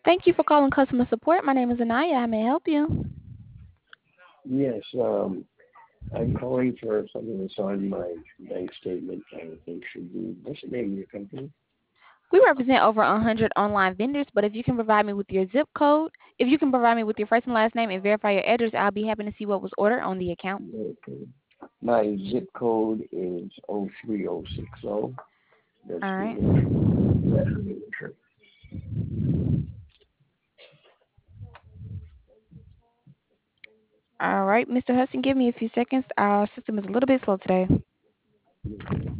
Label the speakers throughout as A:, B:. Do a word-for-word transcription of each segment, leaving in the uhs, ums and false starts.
A: Thank you for calling customer support. My name is Anaya. How may I help you?
B: Yes, um, I'm calling for something that's on my bank statement. I think should be. What's the name of your company?
A: We represent over one hundred online vendors, but if you can provide me with your zip code, if you can provide me with your first and last name and verify your address, I'll be happy to see what was ordered on the account.
B: Okay. My zip code is oh three oh six oh. That's
A: All
B: the
A: right.
B: address. That's the address.
A: All right, Mister Hudson, give me a few seconds. Our system is a little bit slow today.
B: Okay.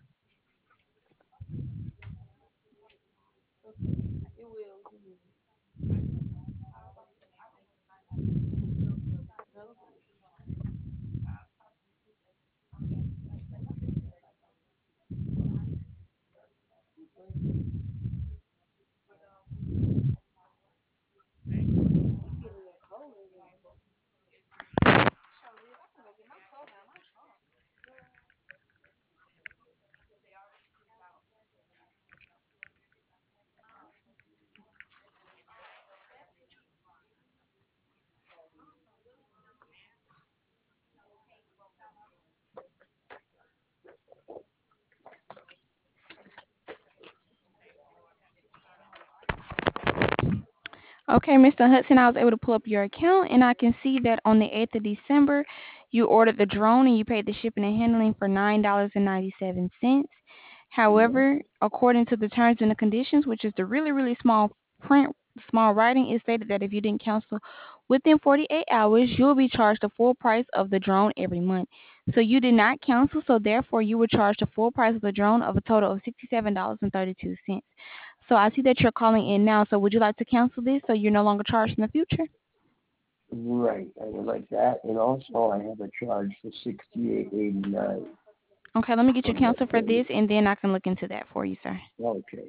A: Okay, Mister Hudson, I was able to pull up your account, and I can see that on the eighth of December, you ordered the drone and you paid the shipping and handling for nine dollars and ninety-seven cents.
B: Yeah.
A: However, according to the terms and the conditions, which is the really, really small print, small writing, it stated that if you didn't cancel within forty-eight hours, you will be charged the full price of the drone every month. So you did not cancel, so therefore you were charged the full price of the drone of a total of sixty-seven dollars and thirty-two cents. So I see that you're calling in now. So would you like to cancel this so you're no longer charged in the future?
B: Right. I would like that, and also I have a charge for sixty-eight eighty-nine
A: Okay, let me get you
B: from that
A: canceled for
B: payment.
A: this, and then I can look into that for you, sir.
B: Okay.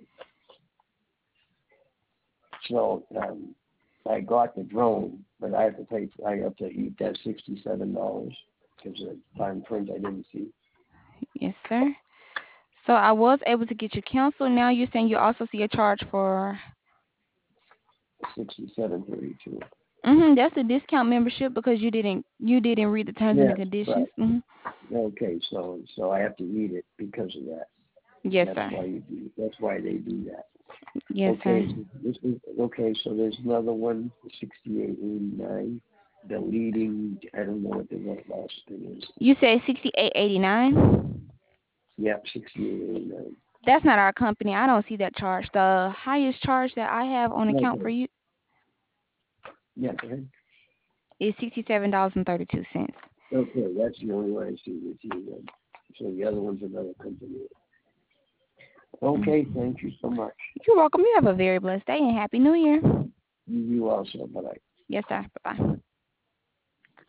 B: So um, I got the drone, but I have to pay. I have to eat that sixty-seven dollars because the fine print I didn't see.
A: Yes, sir. So I was able to get you canceled. Now you're saying you also see a charge for.
B: Sixty-seven thirty-two.
A: Mm-hmm, that's a discount membership because you didn't you didn't read the terms and the
B: Yes,
A: conditions.
B: right.
A: Mm-hmm.
B: Okay, so so I have to eat it because of that.
A: Yes,
B: That's
A: sir.
B: why you do. That's why they do that.
A: Yes, sir.
B: Okay, so this is okay. So there's another one, sixty-eight eighty-nine. The leading. I don't know what the last thing is.
A: You said sixty-eight eighty-nine.
B: Yep, sixty-eight eighty-nine.
A: That's not our company. I don't see that charge. The highest charge that I have on account for
B: Okay.
A: you
B: Yeah. Go ahead.
A: is sixty-seven dollars and thirty-two cents.
B: Okay, that's the only one I see with you then. So the other one's another company. Okay, thank you so much.
A: You're welcome. You have a very blessed day and Happy New Year.
B: You also. Bye.
A: Yes, sir. Bye bye.